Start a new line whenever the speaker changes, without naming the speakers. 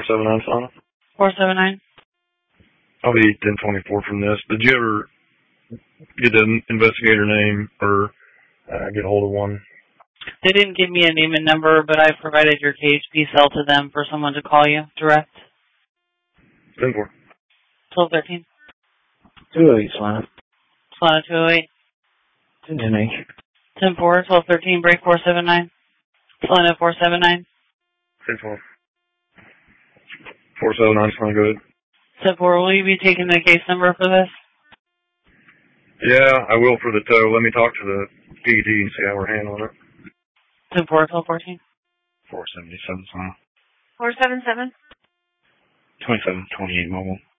479 Sana.
479.
I'll be 1024 from this. Did you ever get the investigator name or get a hold of one?
They didn't give me a name and number, but I provided your KHP cell to them for someone to call you direct.
10-4.
1213.
208, Solana.
Solana 208.
10-10H.
10-4, 1213, break 479. Solana 479.
10-4. 479 Sana, good.
10-4, will you be taking the case number for this?
Yeah, I will for the tow. Let me talk to the PED and see how we're handling it.
10-4, 1214.
477 Sana.
477.
2728 mobile.